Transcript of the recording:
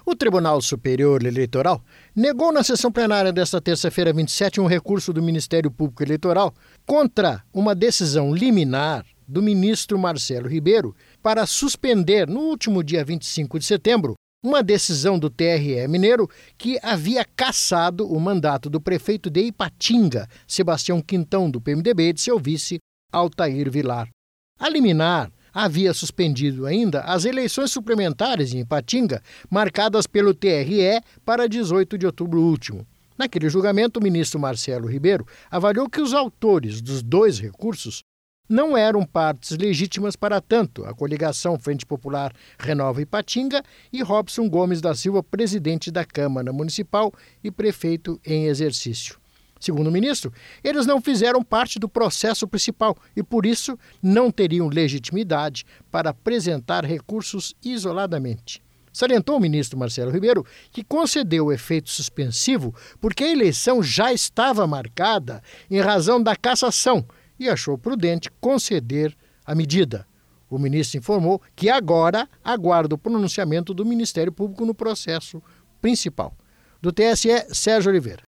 O Tribunal Superior Eleitoral negou na sessão plenária desta terça-feira, 27, um recurso do Ministério Público Eleitoral contra uma decisão liminar do ministro Marcelo Ribeiro para suspender, no último dia 25 de setembro, uma decisão do TRE mineiro que havia cassado o mandato do prefeito de Ipatinga, Sebastião Quintão, do PMDB, e de seu vice, Altair Vilar. A liminar havia suspendido ainda as eleições suplementares em Ipatinga, marcadas pelo TRE para 18 de outubro último. Naquele julgamento, o ministro Marcelo Ribeiro avaliou que os autores dos dois recursos não eram partes legítimas para tanto, a coligação Frente Popular Renova Ipatinga e Robson Gomes da Silva, presidente da Câmara Municipal e prefeito em exercício. Segundo o ministro, eles não fizeram parte do processo principal e, por isso, não teriam legitimidade para apresentar recursos isoladamente. Salientou o ministro Marcelo Ribeiro que concedeu o efeito suspensivo porque a eleição já estava marcada em razão da cassação e achou prudente conceder a medida. O ministro informou que agora aguarda o pronunciamento do Ministério Público no processo principal. Do TSE, Sérgio Oliveira.